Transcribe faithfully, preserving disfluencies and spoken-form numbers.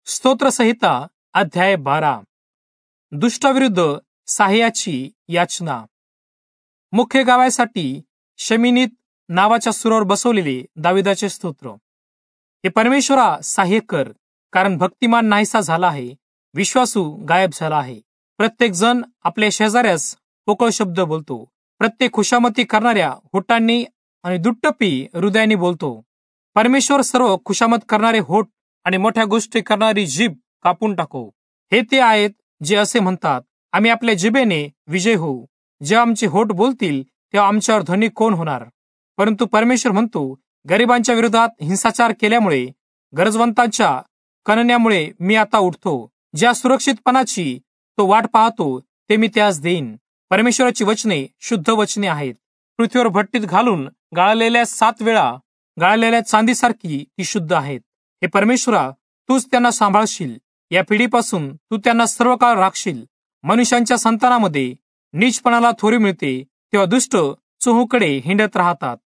स्तोत्रसंहिता अध्याय बारा. दुष्टाविरुद्ध सहाय्याची याचना. मुख्य गावासाठी शमिनीत नावाच्या सुरावर बसवलेले दाविदाचे स्तोत्र. हे परमेश्वरा सहाय्य कर, कारण भक्तिमान नाहीसा झाला आहे, विश्वासू गायब झाला आहे. प्रत्येक जण आपल्या शेजाऱ्यास पोकळ शब्द बोलतो. प्रत्येक खुशामती करणाऱ्या होटांनी आणि दुट्टपी हृदयाने बोलतो. परमेश्वर सर्व खुशामत करणारे होठ आणि मोठ्या गोष्टी करणारी जीभ कापून टाको. हे ते आहेत जे असे म्हणतात, आम्ही आपल्या जिभेने विजय होऊ. जेव्हा आमचे होठ बोलतील तेव्हा आमच्यावर धनी कोण होणार? परंतु परमेश्वर म्हणतो, गरिबांच्या विरोधात हिंसाचार केल्यामुळे, गरजवंतांच्या कणण्यामुळे मी आता उठतो. ज्या सुरक्षितपणाची तो वाट पाहतो ते मी त्यास देईन. परमेश्वराची वचने शुद्ध वचने आहेत. पृथ्वीवर भट्टीत घालून गाळलेल्या सात वेळा गाळलेल्या चांदीसारखी ती शुद्ध आहेत. हे परमेश्वरा, तूच त्यांना सांभाळशील. या पिढीपासून तू त्यांना सर्व काळ राखशील. मनुष्यांच्या संतानामध्ये नीचपणाला थोरी मिळते, तेव्हा दुष्ट चोहूकडे हिंडत राहतात.